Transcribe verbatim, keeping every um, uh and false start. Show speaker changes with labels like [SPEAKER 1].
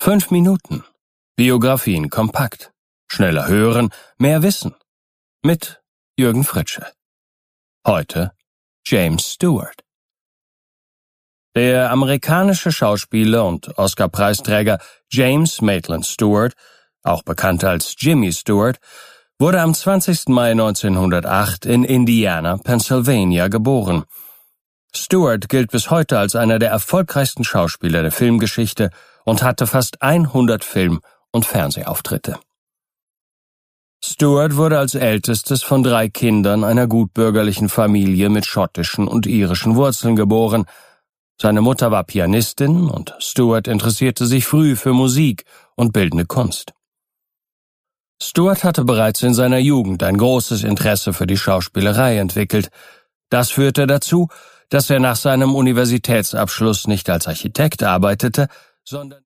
[SPEAKER 1] Fünf Minuten. Biografien kompakt. Schneller hören, mehr wissen. Mit Jürgen Fritsche. Heute James Stewart. Der amerikanische Schauspieler und Oscar-Preisträger James Maitland Stewart, auch bekannt als Jimmy Stewart, wurde am zwanzigsten Mai neunzehnhundertacht in Indiana, Pennsylvania geboren. Stewart gilt bis heute als einer der erfolgreichsten Schauspieler der Filmgeschichte und hatte fast hundert Film- und Fernsehauftritte. Stewart wurde als ältestes von drei Kindern einer gutbürgerlichen Familie mit schottischen und irischen Wurzeln geboren. Seine Mutter war Pianistin und Stewart interessierte sich früh für Musik und bildende Kunst. Stewart hatte bereits in seiner Jugend ein großes Interesse für die Schauspielerei entwickelt. Das führte dazu, dass er nach seinem Universitätsabschluss nicht als Architekt arbeitete, sondern